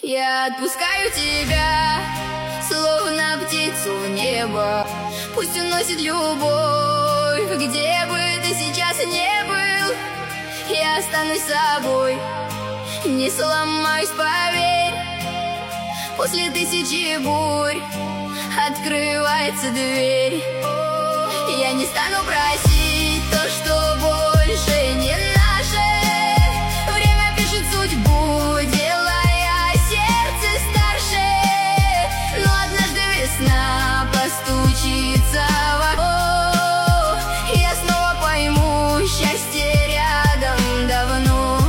Я отпускаю тебя, словно птицу в небо. Пусть уносит любовь, где бы ты сейчас не был. Я останусь собой, не сломаюсь, поверь. После тысячи бурь открывается дверь. Я не стану просить то, что больше не наше. Время пишет судьбу, делая сердце старше. Но однажды весна постучится в окно. Я снова пойму, счастье рядом давно.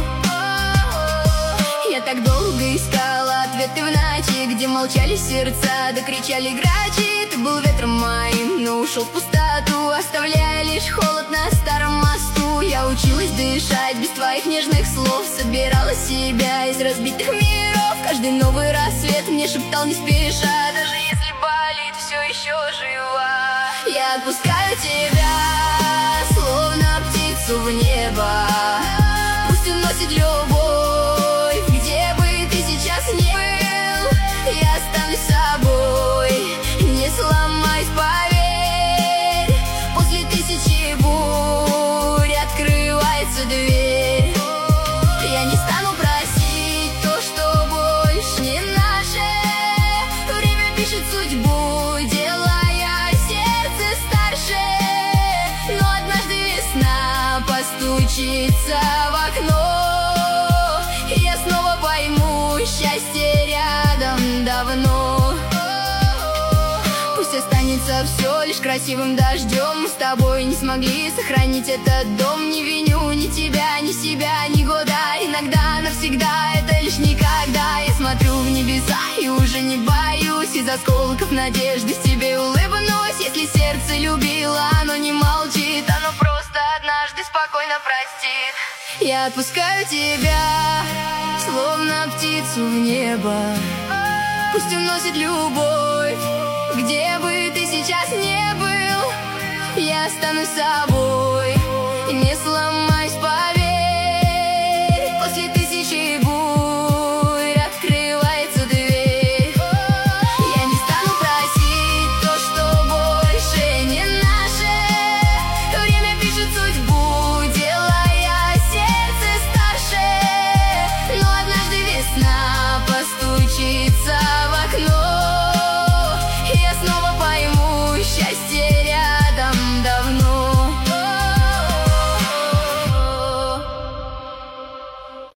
Я так долго искала ответы в ночи, где молчали сердца, да кричали грачи. Ты был ветром моим, но ушел в пустоту, оставляя лишь холод на старом мосту. Я училась дышать без твоих нежных слов, собирала себя из разбитых миров. Каждый новый рассвет мне шептал не спеша: даже если болит, все еще жива. Я отпускаю тебя, словно птицу в небо. Пусть уносит любовь, где бы ты сейчас не был. Я останусь собой, не сломаюсь, поверь. После тысячи бурь открывается дверь. Я не стану просить то, что больше не наше. Время пишет судьбу, делая сердце старше. Но однажды весна постучится в окно. Я снова пойму, счастье рядом давно. Пусть останется все лишь красивым дождем. Мы с тобой не смогли сохранить этот дом. Не виню ни тебя, ни себя, ни года. Иногда, навсегда, это лишь никогда. Я смотрю в небеса и уже не боюсь. Из осколков надежды себе улыбнусь. Если сердце любило, оно не молчит. Оно просто однажды спокойно простит. Я отпускаю тебя, словно птицу в небо. Пусть уносит любовь, где бы ты сейчас не был. Я останусь собой, не сломаюсь.